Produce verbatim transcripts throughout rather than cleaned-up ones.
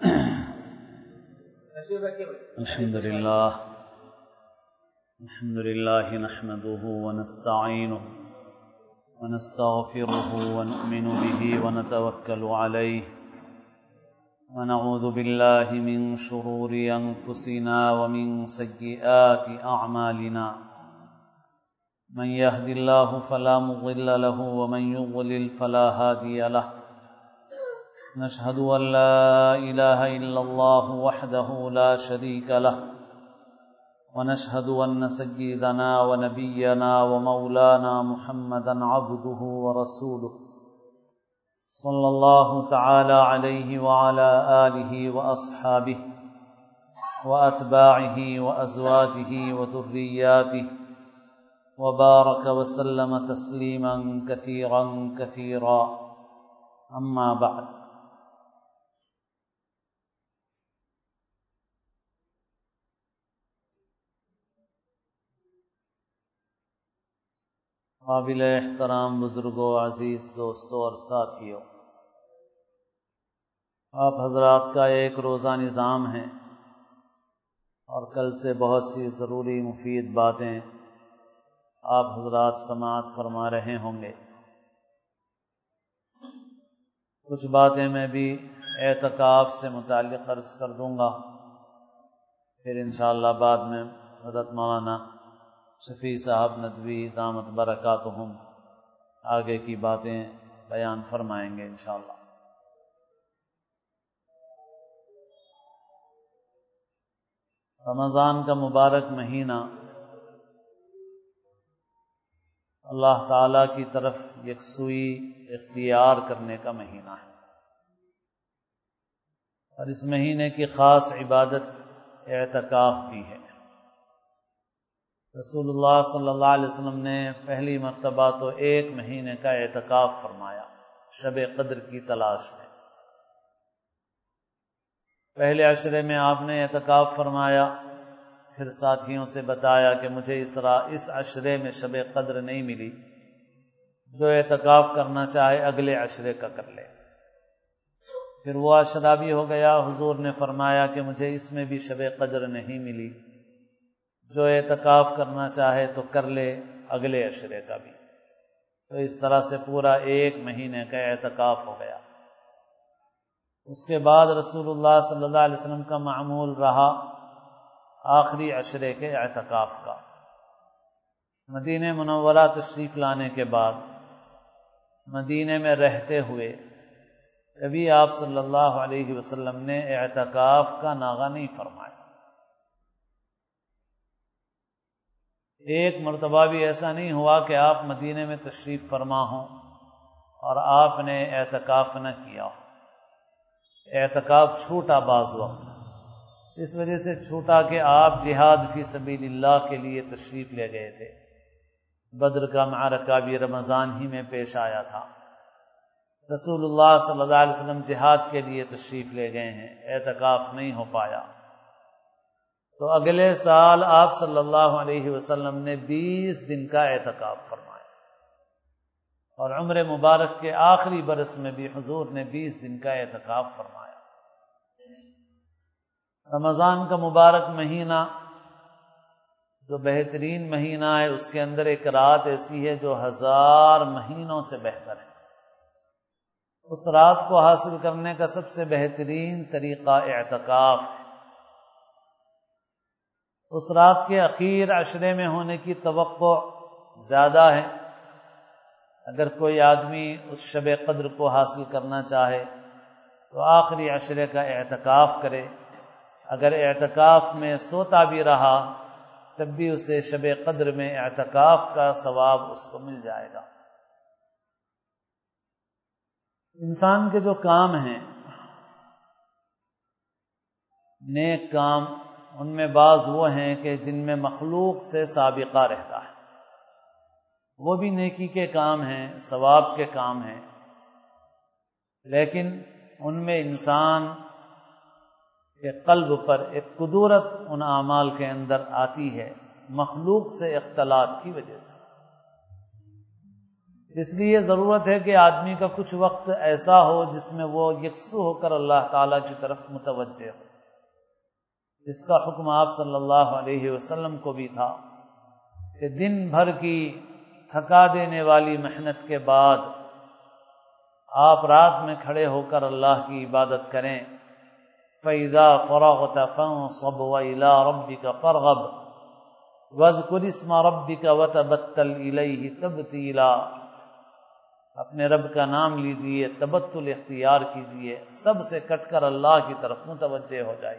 الحمد لله الحمد لله نحمده ونستعينه ونستغفره ونؤمن به ونتوكل عليه ونعوذ بالله من شرور أنفسنا ومن سيئات أعمالنا من يهد الله فلا مضل له ومن يضلل فلا هادي له نشهد أن لا إله إلا الله وحده لا شريك له ونشهد أن سيدنا ونبينا ومولانا محمدا عبده ورسوله صلى الله تعالى عليه وعلى آله وأصحابه وأتباعه وأزواجه وذرياته وبارك وسلم تسليما كثيرا كثيرا أما بعد. قابل احترام بزرگوں، عزیز دوستوں اور ساتھیوں، آپ حضرات کا ایک روزہ نظام ہے اور کل سے بہت سی ضروری مفید باتیں آپ حضرات سماعت فرما رہے ہوں گے۔ کچھ باتیں میں بھی اعتکاف سے متعلق عرض کر دوں گا، پھر انشاءاللہ بعد میں حضرت مولانا شفیع صاحب ندوی دامت برکاتہم آگے کی باتیں بیان فرمائیں گے انشاءاللہ۔ رمضان کا مبارک مہینہ اللہ تعالی کی طرف یکسوئی اختیار کرنے کا مہینہ ہے، اور اس مہینے کی خاص عبادت اعتکاف بھی ہے۔ رسول اللہ صلی اللہ علیہ وسلم نے پہلی مرتبہ تو ایک مہینے کا اعتکاف فرمایا شب قدر کی تلاش میں۔ پہلے عشرے میں آپ نے اعتکاف فرمایا، پھر ساتھیوں سے بتایا کہ مجھے اس اس عشرے میں شب قدر نہیں ملی، جو اعتکاف کرنا چاہے اگلے عشرے کا کر لے۔ پھر وہ عشرہ بھی ہو گیا، حضور نے فرمایا کہ مجھے اس میں بھی شب قدر نہیں ملی، جو اعتکاف کرنا چاہے تو کر لے اگلے عشرے کا بھی۔ تو اس طرح سے پورا ایک مہینے کا اعتکاف ہو گیا۔ اس کے بعد رسول اللہ صلی اللہ علیہ وسلم کا معمول رہا آخری عشرے کے اعتکاف کا۔ مدینہ منورہ تشریف لانے کے بعد مدینے میں رہتے ہوئے کبھی آپ صلی اللہ علیہ وسلم نے اعتکاف کا ناغہ نہیں فرمایا۔ ایک مرتبہ بھی ایسا نہیں ہوا کہ آپ مدینے میں تشریف فرما ہوں اور آپ نے اعتکاف نہ کیا ہو۔ اعتکاف چھوٹا بعض وقت، اس وجہ سے چھوٹا کہ آپ جہاد فی سبیل اللہ کے لیے تشریف لے گئے تھے۔ بدر کا معرکہ بھی رمضان ہی میں پیش آیا تھا۔ رسول اللہ صلی اللہ علیہ وسلم جہاد کے لیے تشریف لے گئے ہیں، اعتکاف نہیں ہو پایا۔ تو اگلے سال آپ صلی اللہ علیہ وسلم نے بیس دن کا اعتکاف فرمایا، اور عمر مبارک کے آخری برس میں بھی حضور نے بیس دن کا اعتکاف فرمایا۔ رمضان کا مبارک مہینہ جو بہترین مہینہ ہے، اس کے اندر ایک رات ایسی ہے جو ہزار مہینوں سے بہتر ہے۔ اس رات کو حاصل کرنے کا سب سے بہترین طریقہ اعتکاف ہے۔ اس رات کے اخیر عشرے میں ہونے کی توقع زیادہ ہے۔ اگر کوئی آدمی اس شب قدر کو حاصل کرنا چاہے تو آخری عشرے کا اعتکاف کرے۔ اگر اعتکاف میں سوتا بھی رہا تب بھی اسے شب قدر میں اعتکاف کا ثواب اس کو مل جائے گا۔ انسان کے جو کام ہیں، نیک کام، ان میں بعض وہ ہیں کہ جن میں مخلوق سے سابقہ رہتا ہے، وہ بھی نیکی کے کام ہیں، ثواب کے کام ہیں، لیکن ان میں انسان کے قلب پر ایک قدرت ان اعمال کے اندر آتی ہے مخلوق سے اختلاط کی وجہ سے۔ اس لیے ضرورت ہے کہ آدمی کا کچھ وقت ایسا ہو جس میں وہ یکسو ہو کر اللہ تعالیٰ کی طرف متوجہ ہو، جس کا حکم آپ صلی اللہ علیہ وسلم کو بھی تھا کہ دن بھر کی تھکا دینے والی محنت کے بعد آپ رات میں کھڑے ہو کر اللہ کی عبادت کریں۔ فَإِذَا فَرَغْتَ فَانصَبْ وَإِلَىٰ رَبِّكَ فَارْغَب وَاذْكُرِ اسْمَ رَبِّكَ وَتَبَتَّلْ إِلَيْهِ تَبْتِيلًا۔ اپنے رب کا نام لیجئے، تبتل اختیار کیجئے، سب سے کٹ کر اللہ کی طرف متوجہ ہو جائیے۔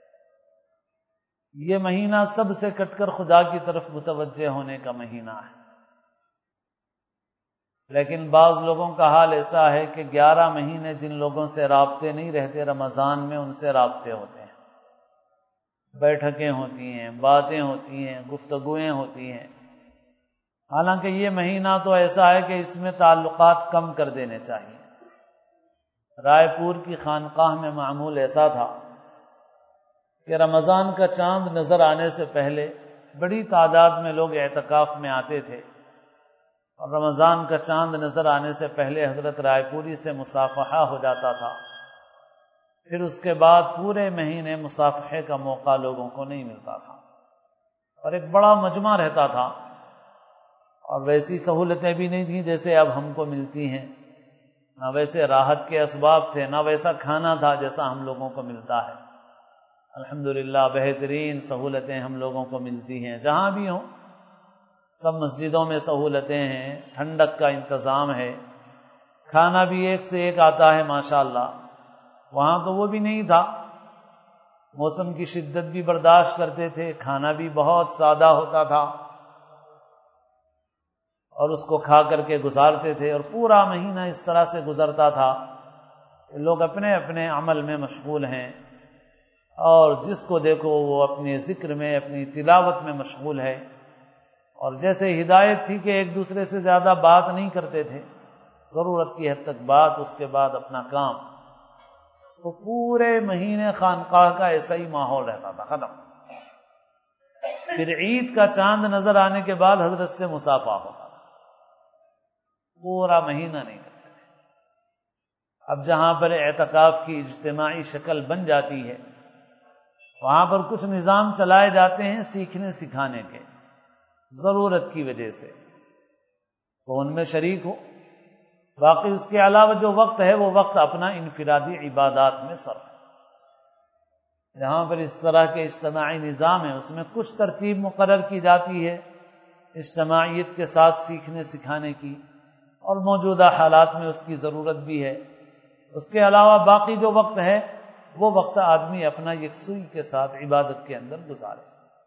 یہ مہینہ سب سے کٹ کر خدا کی طرف متوجہ ہونے کا مہینہ ہے، لیکن بعض لوگوں کا حال ایسا ہے کہ گیارہ مہینے جن لوگوں سے رابطے نہیں رہتے، رمضان میں ان سے رابطے ہوتے ہیں، بیٹھکیں ہوتی ہیں، باتیں ہوتی ہیں، گفتگویں ہوتی ہیں۔ حالانکہ یہ مہینہ تو ایسا ہے کہ اس میں تعلقات کم کر دینے چاہیے۔ رائے پور کی خانقاہ میں معمول ایسا تھا کہ رمضان کا چاند نظر آنے سے پہلے بڑی تعداد میں لوگ اعتکاف میں آتے تھے، اور رمضان کا چاند نظر آنے سے پہلے حضرت رائے پوری سے مصافحہ ہو جاتا تھا۔ پھر اس کے بعد پورے مہینے مصافحے کا موقع لوگوں کو نہیں ملتا تھا، اور ایک بڑا مجمع رہتا تھا، اور ویسی سہولتیں بھی نہیں تھیں جیسے اب ہم کو ملتی ہیں، نہ ویسے راحت کے اسباب تھے، نہ ویسا کھانا تھا جیسا ہم لوگوں کو ملتا ہے۔ الحمدللہ بہترین سہولتیں ہم لوگوں کو ملتی ہیں، جہاں بھی ہوں سب مسجدوں میں سہولتیں ہیں، ٹھنڈک کا انتظام ہے، کھانا بھی ایک سے ایک آتا ہے ماشاءاللہ۔ وہاں تو وہ بھی نہیں تھا، موسم کی شدت بھی برداشت کرتے تھے، کھانا بھی بہت سادہ ہوتا تھا، اور اس کو کھا کر کے گزارتے تھے، اور پورا مہینہ اس طرح سے گزرتا تھا کہ لوگ اپنے اپنے عمل میں مشغول ہیں، اور جس کو دیکھو وہ اپنے ذکر میں، اپنی تلاوت میں مشغول ہے، اور جیسے ہدایت تھی کہ ایک دوسرے سے زیادہ بات نہیں کرتے تھے، ضرورت کی حد تک بات، اس کے بعد اپنا کام۔ تو پورے مہینے خانقاہ کا ایسا ہی ماحول رہتا تھا، ختم۔ پھر عید کا چاند نظر آنے کے بعد حضرت سے مصافحہ ہوتا تھا، پورا مہینہ نہیں کرتے تھے۔ اب جہاں پر اعتکاف کی اجتماعی شکل بن جاتی ہے، وہاں پر کچھ نظام چلائے جاتے ہیں سیکھنے سکھانے کے، ضرورت کی وجہ سے، تو ان میں شریک ہو۔ باقی اس کے علاوہ جو وقت ہے وہ وقت اپنا انفرادی عبادات میں صرف۔ جہاں پر اس طرح کے اجتماعی نظام ہے اس میں کچھ ترتیب مقرر کی جاتی ہے اجتماعیت کے ساتھ سیکھنے سکھانے کی، اور موجودہ حالات میں اس کی ضرورت بھی ہے۔ اس کے علاوہ باقی جو وقت ہے وہ وقت آدمی اپنا یکسوئی کے ساتھ عبادت کے اندر گزارے۔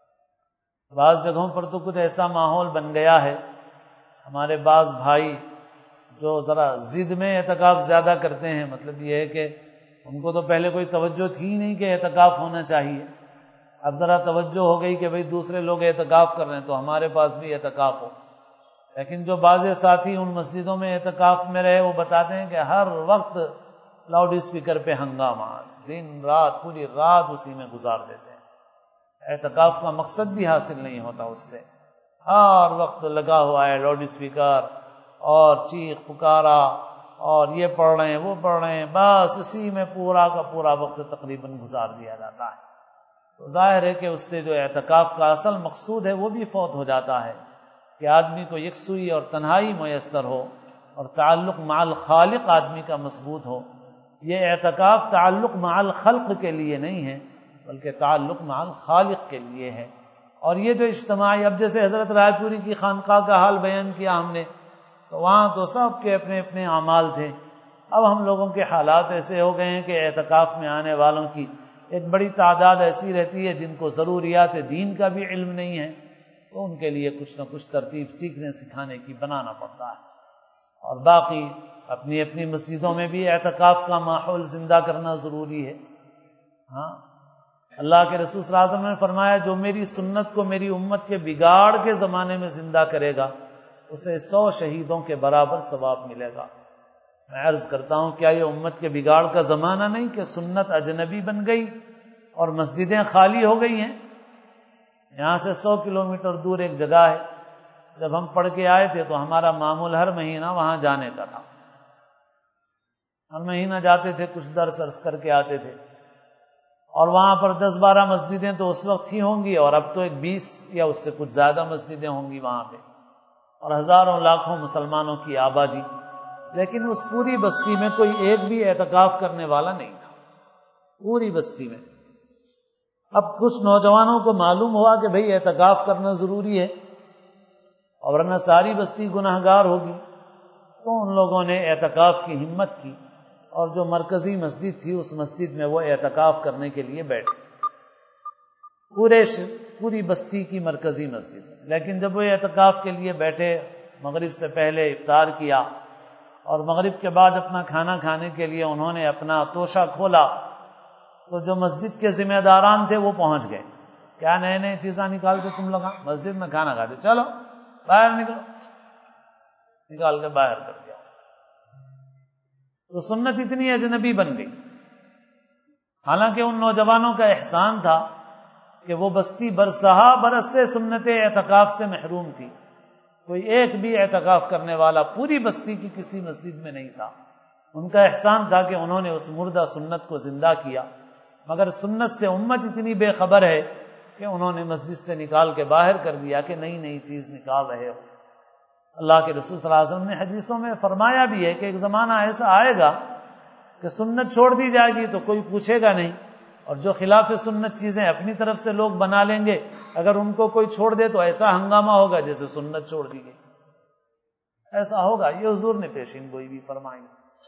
بعض جگہوں پر تو کچھ ایسا ماحول بن گیا ہے، ہمارے بعض بھائی جو ذرا ضد میں اعتکاف زیادہ کرتے ہیں، مطلب یہ ہے کہ ان کو تو پہلے کوئی توجہ تھی نہیں کہ اعتکاف ہونا چاہیے، اب ذرا توجہ ہو گئی کہ بھئی دوسرے لوگ اعتکاف کر رہے ہیں تو ہمارے پاس بھی اعتکاف ہو۔ لیکن جو بعض ساتھی ان مسجدوں میں اعتکاف میں رہے وہ بتاتے ہیں کہ ہر وقت لاؤڈ اسپیکر پہ ہنگامہ، دن رات پوری رات اسی میں گزار دیتے ہیں۔ اعتکاف کا مقصد بھی حاصل نہیں ہوتا اس سے، ہر وقت لگا ہوا ہے لاؤڈ اسپیکر اور چیخ پکارا اور یہ پڑھ رہے ہیں وہ پڑھ رہے ہیں، بس اسی میں پورا کا پورا وقت تقریباً گزار دیا جاتا ہے۔ تو ظاہر ہے کہ اس سے جو اعتکاف کا اصل مقصود ہے وہ بھی فوت ہو جاتا ہے، کہ آدمی کو یکسوئی اور تنہائی میسر ہو اور تعلق مع الخالق آدمی کا مضبوط ہو۔ یہ اعتکاف تعلق مع الخلق کے لیے نہیں ہے بلکہ تعلق مع الخالق کے لیے ہے۔ اور یہ جو اجتماعی، اب جیسے حضرت رائے پوری کی خانقاہ کا حال بیان کیا ہم نے، تو وہاں تو سب کے اپنے اپنے اعمال تھے۔ اب ہم لوگوں کے حالات ایسے ہو گئے ہیں کہ اعتکاف میں آنے والوں کی ایک بڑی تعداد ایسی رہتی ہے جن کو ضروریات دین کا بھی علم نہیں ہے، تو ان کے لیے کچھ نہ کچھ ترتیب سیکھنے سکھانے کی بنانا پڑتا ہے۔ اور باقی اپنی اپنی مسجدوں میں بھی اعتکاف کا ماحول زندہ کرنا ضروری ہے۔ ہاں، اللہ کے رسول صلی اللہ علیہ وسلم نے فرمایا جو میری سنت کو میری امت کے بگاڑ کے زمانے میں زندہ کرے گا اسے سو شہیدوں کے برابر ثواب ملے گا۔ میں عرض کرتا ہوں کیا یہ امت کے بگاڑ کا زمانہ نہیں کہ سنت اجنبی بن گئی اور مسجدیں خالی ہو گئی ہیں؟ یہاں سے سو کلومیٹر دور ایک جگہ ہے، جب ہم پڑھ کے آئے تھے تو ہمارا معمول ہر مہینہ وہاں جانے کا تھا، ہر مہینہ جاتے تھے، کچھ درس ارس کر کے آتے تھے، اور وہاں پر دس بارہ مسجدیں تو اس وقت ہی ہوں گی، اور اب تو ایک بیس یا اس سے کچھ زیادہ مسجدیں ہوں گی وہاں پہ، اور ہزاروں لاکھوں مسلمانوں کی آبادی، لیکن اس پوری بستی میں کوئی ایک بھی اعتکاف کرنے والا نہیں تھا، پوری بستی میں۔ اب کچھ نوجوانوں کو معلوم ہوا کہ بھئی اعتکاف کرنا ضروری ہے، اور ورنہ ساری بستی گناہگار ہوگی، تو ان لوگوں نے اعتکاف کی ہمت کی، اور جو مرکزی مسجد تھی اس مسجد میں وہ اعتکاف کرنے کے لیے بیٹھے، پورے پوری بستی کی مرکزی مسجد۔ لیکن جب وہ اعتکاف کے لیے بیٹھے، مغرب سے پہلے افطار کیا، اور مغرب کے بعد اپنا کھانا کھانے کے لیے انہوں نے اپنا توشہ کھولا، تو جو مسجد کے ذمہ داران تھے وہ پہنچ گئے، کیا نئے نئے چیزاں نکال کے تم لوگ مسجد میں کھانا کھاتے، چلو باہر نکلو، نکال کے باہر کر دیا۔ تو سنت اتنی اجنبی بن گئی، حالانکہ ان نوجوانوں کا احسان تھا کہ وہ بستی برسہا برس سے سنت اعتکاف سے محروم تھی، کوئی ایک بھی اعتکاف کرنے والا پوری بستی کی کسی مسجد میں نہیں تھا۔ ان کا احسان تھا کہ انہوں نے اس مردہ سنت کو زندہ کیا، مگر سنت سے امت اتنی بے خبر ہے کہ انہوں نے مسجد سے نکال کے باہر کر دیا کہ نئی نئی چیز نکال رہے ہو۔ اللہ کے رسول صلی اللہ علیہ وسلم نے حدیثوں میں فرمایا بھی ہے کہ ایک زمانہ ایسا آئے گا کہ سنت چھوڑ دی جائے گی تو کوئی پوچھے گا نہیں، اور جو خلاف سنت چیزیں اپنی طرف سے لوگ بنا لیں گے، اگر ان کو کوئی چھوڑ دے تو ایسا ہنگامہ ہوگا جیسے سنت چھوڑ دی گئی، ایسا ہوگا۔ یہ حضور نے پیشین گوئی بھی فرمائی۔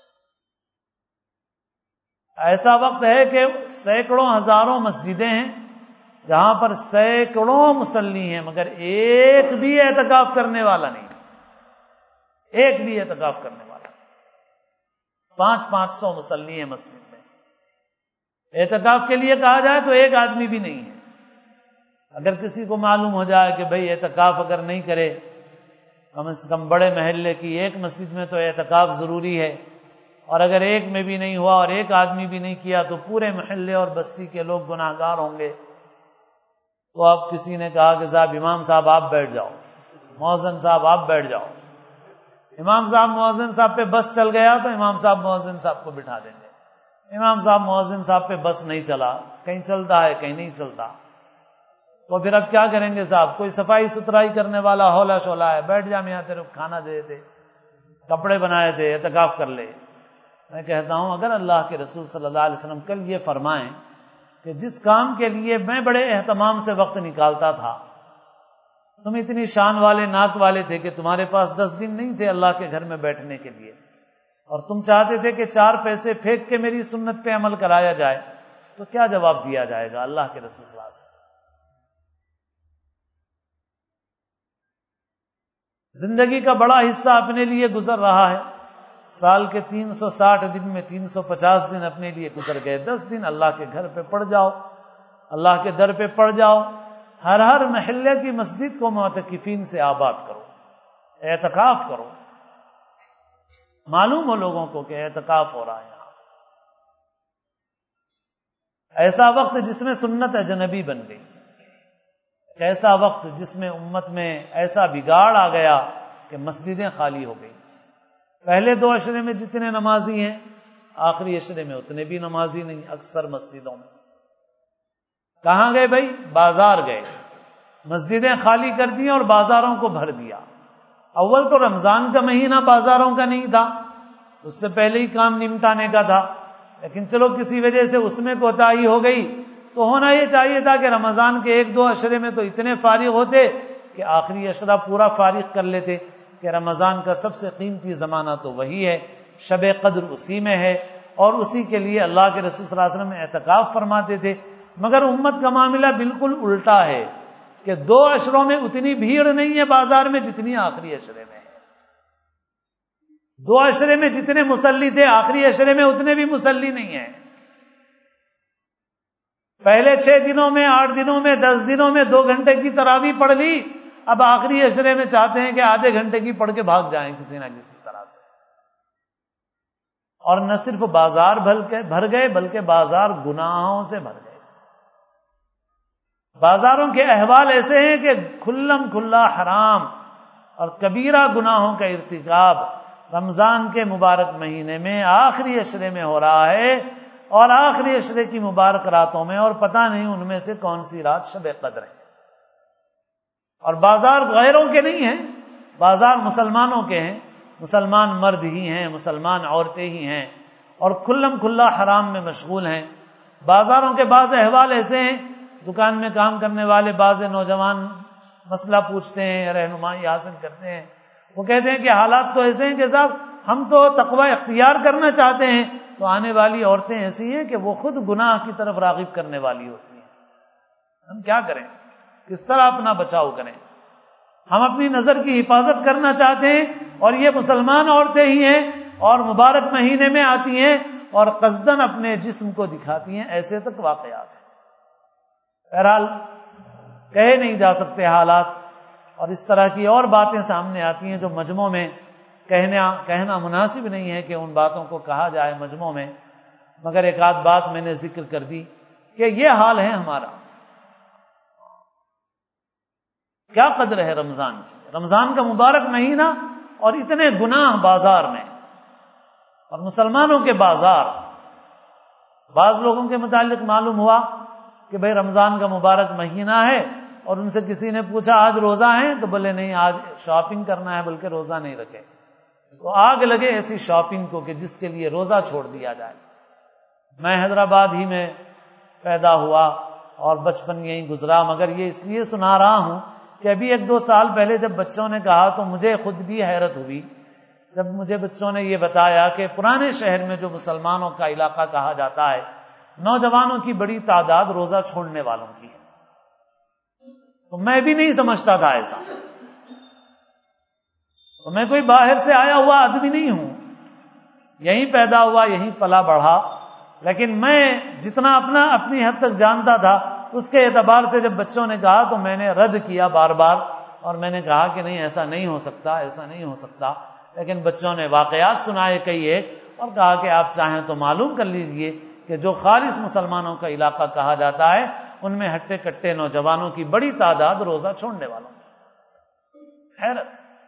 ایسا وقت ہے کہ سینکڑوں ہزاروں مسجدیں ہیں جہاں پر سینکڑوں مصلی ہیں، مگر ایک بھی اعتکاف کرنے والا نہیں، ایک بھی اعتکاف کرنے والا، پانچ پانچ سو مصلی ہیں مسجد میں، اعتکاف کے لیے کہا جائے تو ایک آدمی بھی نہیں ہے۔ اگر کسی کو معلوم ہو جائے کہ بھئی اعتکاف اگر نہیں کرے، کم از کم بڑے محلے کی ایک مسجد میں تو اعتکاف ضروری ہے، اور اگر ایک میں بھی نہیں ہوا اور ایک آدمی بھی نہیں کیا تو پورے محلے اور بستی کے لوگ گناہگار ہوں گے۔ تو اب کسی نے کہا کہ صاحب امام صاحب آپ بیٹھ جاؤ، مؤذن صاحب آپ بیٹھ جاؤ، امام صاحب مؤذن صاحب پہ بس چل گیا تو امام صاحب مؤذن صاحب کو بٹھا دیں گے، امام صاحب مؤذن صاحب پہ بس نہیں چلا، کہیں چلتا ہے کہیں نہیں چلتا، تو پھر اب کیا کریں گے صاحب؟ کوئی صفائی ستھرائی کرنے والا ہولا شولا ہے، بیٹھ جا میاں تیرے کو کھانا دے تھے، کپڑے بنائے تھے، اعتکاف کر لے۔ میں کہتا ہوں اگر اللہ کے رسول صلی اللہ علیہ وسلم کل یہ فرمائیں کہ جس کام کے لیے میں بڑے اہتمام سے وقت نکالتا تھا، تم اتنی شان والے ناک والے تھے کہ تمہارے پاس دس دن نہیں تھے اللہ کے گھر میں بیٹھنے کے لیے، اور تم چاہتے تھے کہ چار پیسے پھینک کے میری سنت پہ عمل کرایا جائے، تو کیا جواب دیا جائے گا اللہ کے رسول صلی اللہ علیہ وسلم؟ زندگی کا بڑا حصہ اپنے لیے گزر رہا ہے، سال کے تین سو ساٹھ دن میں تین سو پچاس دن اپنے لیے گزر گئے، دس دن اللہ کے گھر پہ پڑ جاؤ، اللہ کے در پہ پڑ جاؤ، ہر ہر محلے کی مسجد کو معتکفین سے آباد کرو، اعتکاف کرو، معلوم ہو لوگوں کو کہ اعتکاف ہو رہا ہے یہاں۔ ایسا وقت جس میں سنت اجنبی بن گئی، ایسا وقت جس میں امت میں ایسا بگاڑ آ گیا کہ مسجدیں خالی ہو گئی۔ پہلے دو عشرے میں جتنے نمازی ہیں، آخری عشرے میں اتنے بھی نمازی نہیں اکثر مسجدوں میں۔ کہاں گئے بھائی؟ بازار گئے، مسجدیں خالی کر دی اور بازاروں کو بھر دیا۔ اول تو رمضان کا مہینہ بازاروں کا نہیں تھا، اس سے پہلے ہی کام نمٹانے کا تھا، لیکن چلو کسی وجہ سے اس میں کوتاہی ہو گئی، تو ہونا یہ چاہیے تھا کہ رمضان کے ایک دو عشرے میں تو اتنے فارغ ہوتے کہ آخری عشرہ پورا فارغ کر لیتے، کہ رمضان کا سب سے قیمتی زمانہ تو وہی ہے، شب قدر اسی میں ہے، اور اسی کے لیے اللہ کے رسول صلی اللہ علیہ وسلم اعتکاف فرماتے تھے۔ مگر امت کا معاملہ بالکل الٹا ہے کہ دو عشروں میں اتنی بھیڑ نہیں ہے بازار میں جتنی آخری عشرے میں ہے۔ دو عشرے میں جتنے مصلی تھے آخری عشرے میں اتنے بھی مصلی نہیں ہیں۔ پہلے چھ دنوں میں، آٹھ دنوں میں، دس دنوں میں دو گھنٹے کی تراویح پڑھ لی، اب آخری عشرے میں چاہتے ہیں کہ آدھے گھنٹے کی پڑھ کے بھاگ جائیں کسی نہ کسی طرح سے۔ اور نہ صرف بازار بھر گئے بلکہ بازار گناہوں سے بھر گئے۔ بازاروں کے احوال ایسے ہیں کہ کھلم کھلا حرام، اور کبیرہ گناہوں کا ارتکاب رمضان کے مبارک مہینے میں آخری عشرے میں ہو رہا ہے، اور آخری عشرے کی مبارک راتوں میں، اور پتہ نہیں ان میں سے کون سی رات شب قدر ہے۔ اور بازار غیروں کے نہیں ہیں، بازار مسلمانوں کے ہیں، مسلمان مرد ہی ہیں، مسلمان عورتیں ہی ہیں، اور کھلم کھلا حرام میں مشغول ہیں۔ بازاروں کے بعض احوال ایسے ہیں، دکان میں کام کرنے والے بعض نوجوان مسئلہ پوچھتے ہیں، رہنمائی حاصل کرتے ہیں، وہ کہتے ہیں کہ حالات تو ایسے ہیں کہ صاحب ہم تو تقوی اختیار کرنا چاہتے ہیں، تو آنے والی عورتیں ایسی ہیں کہ وہ خود گناہ کی طرف راغب کرنے والی ہوتی ہیں، ہم کیا کریں، کس طرح اپنا بچاؤ کریں؟ ہم اپنی نظر کی حفاظت کرنا چاہتے ہیں، اور یہ مسلمان عورتیں ہی ہیں اور مبارک مہینے میں آتی ہیں اور قصدن اپنے جسم کو دکھاتی ہیں، ایسے تک واقعات ہیں۔ بہرحال کہے نہیں جا سکتے حالات، اور اس طرح کی اور باتیں سامنے آتی ہیں جو مجموع میں کہنا کہنا مناسب نہیں ہے کہ ان باتوں کو کہا جائے مجموع میں، مگر ایک آدھ بات میں نے ذکر کر دی کہ یہ حال ہے ہمارا۔ کیا قدر ہے رمضان کی، رمضان کا مبارک مہینہ اور اتنے گناہ بازار میں، اور مسلمانوں کے بازار۔ بعض لوگوں کے متعلق معلوم ہوا کہ بھئی رمضان کا مبارک مہینہ ہے، اور ان سے کسی نے پوچھا آج روزہ ہیں، تو بولے نہیں آج شاپنگ کرنا ہے، بلکہ روزہ نہیں رکھے۔ تو آگ لگے ایسی شاپنگ کو کہ جس کے لیے روزہ چھوڑ دیا جائے۔ میں حیدرآباد ہی میں پیدا ہوا اور بچپن یہیں گزرا، مگر یہ اس لیے سنا رہا ہوں کہ ابھی ایک دو سال پہلے جب بچوں نے کہا تو مجھے خود بھی حیرت ہوئی، جب مجھے بچوں نے یہ بتایا کہ پرانے شہر میں جو مسلمانوں کا علاقہ کہا جاتا ہے، نوجوانوں کی بڑی تعداد روزہ چھوڑنے والوں کی ہے۔ تو میں بھی نہیں سمجھتا تھا ایسا، تو میں کوئی باہر سے آیا ہوا آدمی نہیں ہوں، یہیں پیدا ہوا، یہیں پلا بڑھا، لیکن میں جتنا اپنا اپنی حد تک جانتا تھا اس کے اعتبار سے جب بچوں نے کہا تو میں نے رد کیا بار بار، اور میں نے کہا کہ نہیں ایسا نہیں ہو سکتا، ایسا نہیں ہو سکتا۔ لیکن بچوں نے واقعات سنائے کئی ایک، اور کہا کہ آپ چاہیں تو معلوم کر لیجئے کہ جو خالص مسلمانوں کا علاقہ کہا جاتا ہے ان میں ہٹے کٹے نوجوانوں کی بڑی تعداد روزہ چھوڑنے والوں کی۔ حیرت۔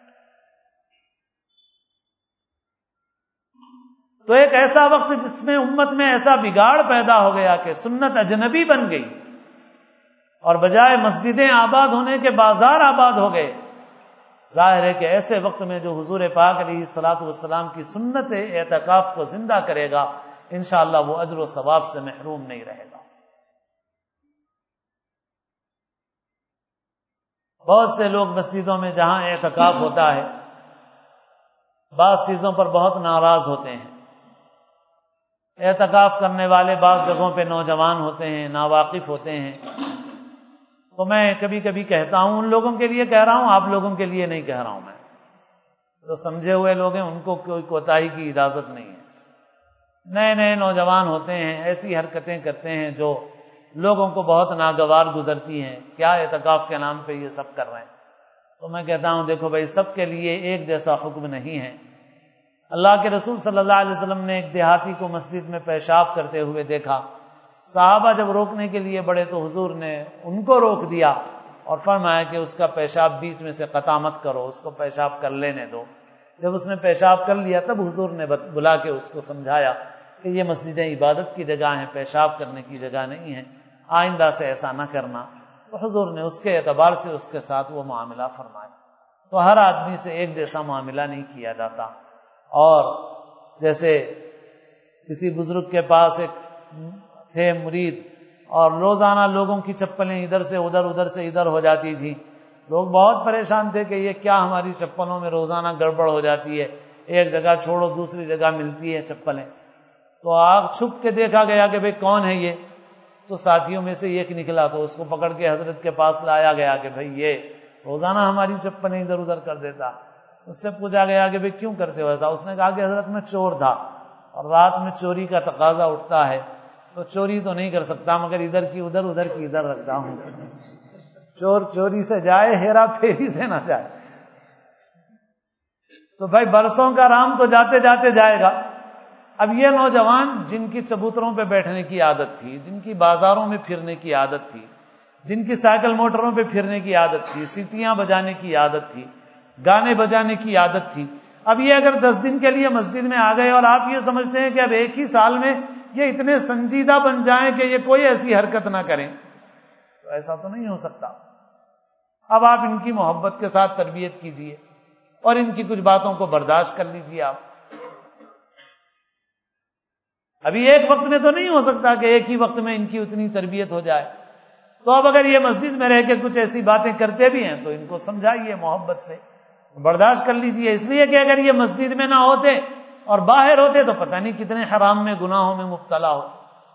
تو ایک ایسا وقت جس میں امت میں ایسا بگاڑ پیدا ہو گیا کہ سنت اجنبی بن گئی، اور بجائے مسجدیں آباد ہونے کے بازار آباد ہو گئے۔ ظاہر ہے کہ ایسے وقت میں جو حضور پاک علیہ الصلوۃ والسلام کی سنت اعتکاف کو زندہ کرے گا، انشاءاللہ وہ اجر و ثواب سے محروم نہیں رہے گا۔ بہت سے لوگ مسجدوں میں جہاں اعتکاف ہوتا ہے بعض چیزوں پر بہت ناراض ہوتے ہیں۔ اعتکاف کرنے والے بعض جگہوں پہ نوجوان ہوتے ہیں، ناواقف ہوتے ہیں، تو میں کبھی کبھی کہتا ہوں، ان لوگوں کے لیے کہہ رہا ہوں، آپ لوگوں کے لیے نہیں کہہ رہا ہوں، میں جو سمجھے ہوئے لوگ ہیں ان کو کوئی کوتاہی کی اجازت نہیں ہے۔ نئے نئے نوجوان ہوتے ہیں، ایسی حرکتیں کرتے ہیں جو لوگوں کو بہت ناگوار گزرتی ہیں، کیا اعتکاف کے نام پہ یہ سب کر رہے ہیں؟ تو میں کہتا ہوں دیکھو بھائی، سب کے لیے ایک جیسا حکم نہیں ہے۔ اللہ کے رسول صلی اللہ علیہ وسلم نے ایک دیہاتی کو مسجد میں پیشاب کرتے ہوئے دیکھا، صحابہ جب روکنے کے لیے بڑے تو حضور نے ان کو روک دیا اور فرمایا کہ اس کا پیشاب بیچ میں سے قطع مت کرو، اس کو پیشاب کر لینے دو۔ جب اس نے پیشاب کر لیا تب حضور نے بلا کے اس کو سمجھایا کہ یہ مسجدیں عبادت کی جگہ ہیں، پیشاب کرنے کی جگہ نہیں ہے، آئندہ سے ایسا نہ کرنا۔ تو حضور نے اس کے اعتبار سے اس کے ساتھ وہ معاملہ فرمایا۔ تو ہر آدمی سے ایک جیسا معاملہ نہیں کیا جاتا۔ اور جیسے کسی بزرگ کے پاس ایک تھے مرید، اور روزانہ لوگوں کی چپلیں ادھر سے ادھر ادھر سے ادھر ہو جاتی تھی، لوگ بہت پریشان تھے کہ یہ کیا ہماری چپلوں میں روزانہ گڑبڑ ہو جاتی ہے، ایک جگہ چھوڑو دوسری جگہ ملتی ہے چپلیں۔ تو آگ چھپ کے دیکھا گیا کہ بھئی کون ہے یہ، تو ساتھیوں میں سے ایک نکلا، تو اس کو پکڑ کے حضرت کے پاس لایا گیا کہ بھئی یہ روزانہ ہماری چپلیں ادھر ادھر کر دیتا۔ اس سے پوچھا گیا کہ بھئی کیوں کرتے ہو ایسا؟ اس نے کہا کہ حضرت میں چور تھا، اور رات میں چوری کا تقاضا اٹھتا ہے تو چوری تو نہیں کر سکتا، مگر ادھر کی ادھر ادھر کی ادھر رکھتا ہوں، چور چوری سے جائے، ہیرا پھیری سے نہ جائے۔ تو بھائی برسوں کا رام تو جاتے جاتے جائے گا۔ اب یہ نوجوان جن کی چبوتروں پہ بیٹھنے کی عادت تھی، جن کی بازاروں میں پھرنے کی عادت تھی، جن کی سائیکل موٹروں پہ پھرنے کی عادت تھی، سیٹیاں بجانے کی عادت تھی، گانے بجانے کی عادت تھی. اب یہ اگر دس دن کے لیے مسجد میں آ گئے اور آپ یہ سمجھتے ہیں کہ اب ایک ہی سال میں یہ اتنے سنجیدہ بن جائیں کہ یہ کوئی ایسی حرکت نہ کریں، تو ایسا تو نہیں ہو سکتا. اب آپ ان کی محبت کے ساتھ تربیت کیجئے اور ان کی کچھ باتوں کو برداشت کر لیجئے. آپ ابھی ایک وقت میں تو نہیں ہو سکتا کہ ایک ہی وقت میں ان کی اتنی تربیت ہو جائے. تو اب اگر یہ مسجد میں رہ کے کچھ ایسی باتیں کرتے بھی ہیں تو ان کو سمجھائیے محبت سے، برداشت کر لیجئے. اس لیے کہ اگر یہ مسجد میں نہ ہوتے اور باہر ہوتے تو پتہ نہیں کتنے حرام میں گناہوں میں مبتلا ہو.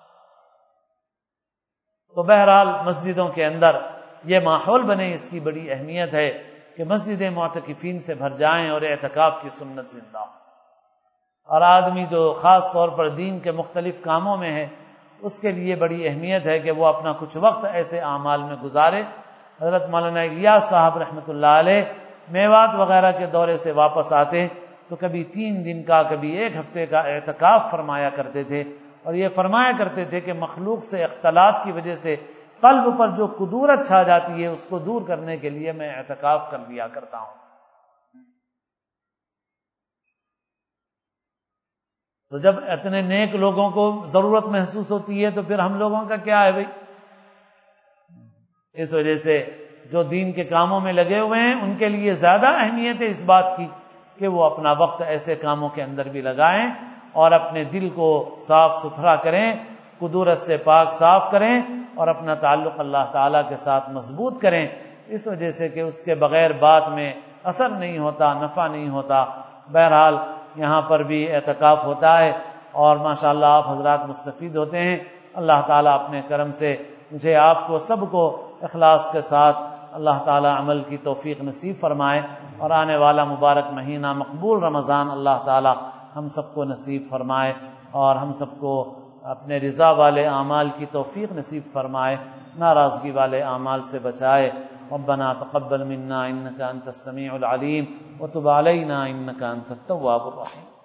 تو بہرحال مسجدوں کے اندر یہ ماحول بنے، اس کی بڑی اہمیت ہے کہ مسجدیں معتکفین سے بھر جائیں اور اعتکاف کی سنت زندہ ہو. اور آدمی جو خاص طور پر دین کے مختلف کاموں میں ہے اس کے لیے بڑی اہمیت ہے کہ وہ اپنا کچھ وقت ایسے اعمال میں گزارے. حضرت مولانا الیاس صاحب رحمۃ اللہ علیہ میوات وغیرہ کے دورے سے واپس آتے تو کبھی تین دن کا کبھی ایک ہفتے کا اعتکاف فرمایا کرتے تھے، اور یہ فرمایا کرتے تھے کہ مخلوق سے اختلاط کی وجہ سے قلب پر جو کدورت چھا جاتی ہے اس کو دور کرنے کے لیے میں اعتکاف کر لیا کرتا ہوں. تو جب اتنے نیک لوگوں کو ضرورت محسوس ہوتی ہے تو پھر ہم لوگوں کا کیا ہے بھائی؟ اس وجہ سے جو دین کے کاموں میں لگے ہوئے ہیں ان کے لیے زیادہ اہمیت ہے اس بات کی کہ وہ اپنا وقت ایسے کاموں کے اندر بھی لگائیں اور اپنے دل کو صاف ستھرا کریں، کدورت سے پاک صاف کریں اور اپنا تعلق اللہ تعالیٰ کے ساتھ مضبوط کریں. اس وجہ سے کہ اس کے بغیر بات میں اثر نہیں ہوتا، نفع نہیں ہوتا. بہرحال یہاں پر بھی اعتکاف ہوتا ہے اور ماشاءاللہ آپ حضرات مستفید ہوتے ہیں. اللہ تعالیٰ اپنے کرم سے مجھے آپ کو سب کو اخلاص کے ساتھ اللہ تعالیٰ عمل کی توفیق نصیب فرمائے، اور آنے والا مبارک مہینہ مقبول رمضان اللہ تعالیٰ ہم سب کو نصیب فرمائے اور ہم سب کو اپنے رضا والے اعمال کی توفیق نصیب فرمائے، ناراضگی والے اعمال سے بچائے. ربنا تقبل منا انك انت السميع العليم وتب علينا انك انت التواب الرحيم.